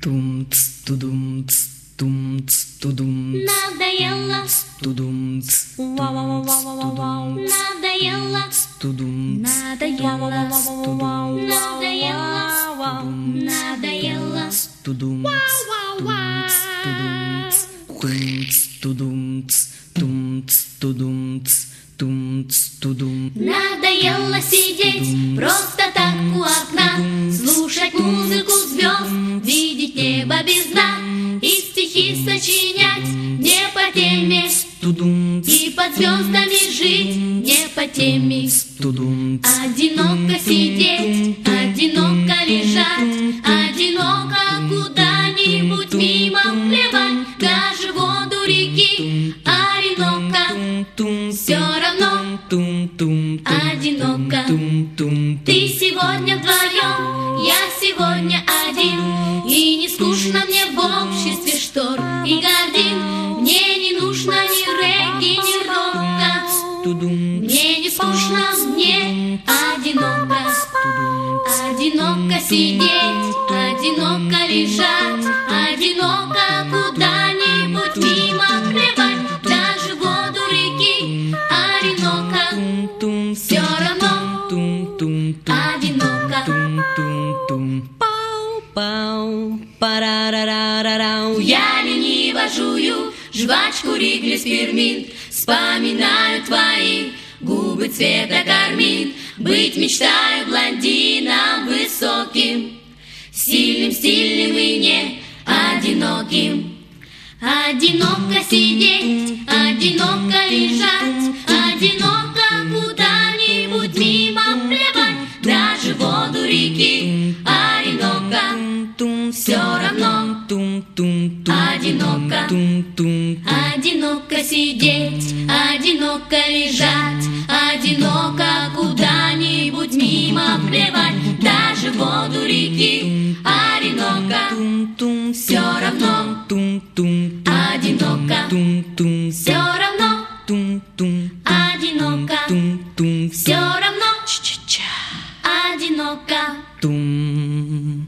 Тумц, тудумц, тумц, тудумц. Надоело, Тудумц, тумц, тудумц. надоело, Тудумц, надоело, тудумц. надоело, надоело. Тудумц, тумц, тудумц. Тумц, тудумц, тумц, тудумц. Тумц, тудумц. Надоело сидеть просто так у окна, слушать музыку звезд, видеть небо без дна и стихи сочинять не по теме, Тудумц, и под звездами жить не по теме. тудумц. Одиноко сидеть, одиноко лежать, одиноко куда-нибудь мимо плевать, даже воду реки Оренока. Все равно одиноко. Ты сегодня вдвоем, я сегодня один, и не скучно мне в обществе штор и гардин. Мне не нужно ни регги, ни рока, мне не скучно, мне одиноко. Одиноко сидеть, одиноко лежать, одиноко куда-нибудь мимо плевать, даже воду реки Оренока. Все равно одиноко. Пау-пау, парарарарарау. Я лениво жую жвачку Риглис Пирминт, вспоминаю твои губы цвета кармин. Быть мечтаю блондином высоким, сильным, стильным и не одиноким. Одиноко сидеть, одиноко лежать, одиноко куда-нибудь мимо плевать, даже воду реки Оренока. Все равно одиноко. Одиноко сидеть, одиноко лежать, одиноко куда-нибудь мимо плевать, даже воду реки Оренока. Все равно одиноко. Все равно одиноко. Все равно одиноко. Тум.